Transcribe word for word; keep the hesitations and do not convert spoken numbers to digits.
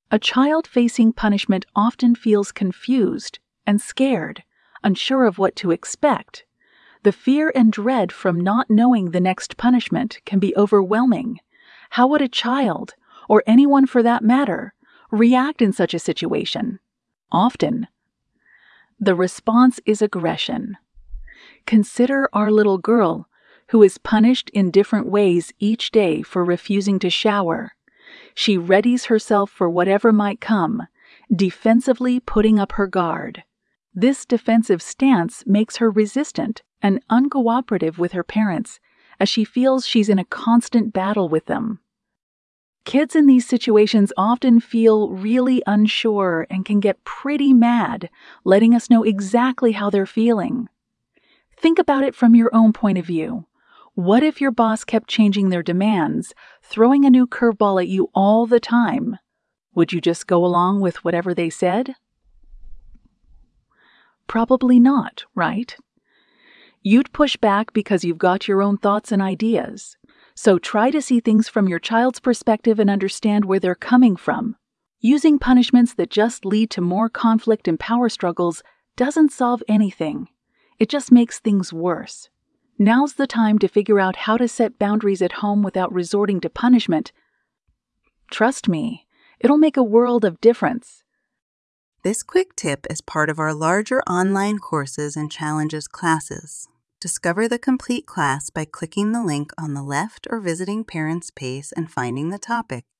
A child facing punishment often feels confused and scared, unsure of what to expect. The fear and dread from not knowing the next punishment can be overwhelming. How would a child, or anyone for that matter, react in such a situation? Often, the response is aggression. Consider our little girl, who is punished in different ways each day for refusing to shower. She readies herself for whatever might come, defensively putting up her guard. This defensive stance makes her resistant and uncooperative with her parents, as she feels she's in a constant battle with them. Kids in these situations often feel really unsure and can get pretty mad, letting us know exactly how they're feeling. Think about it from your own point of view. What if your boss kept changing their demands, throwing a new curveball at you all the time? Would you just go along with whatever they said? Probably not, right? You'd push back because you've got your own thoughts and ideas. So try to see things from your child's perspective and understand where they're coming from. Using punishments that just lead to more conflict and power struggles doesn't solve anything. It just makes things worse. Now's the time to figure out how to set boundaries at home without resorting to punishment. Trust me, it'll make a world of difference. This quick tip is part of our larger online courses and challenges classes. Discover the complete class by clicking the link on the left or visiting Parents' page and finding the topic.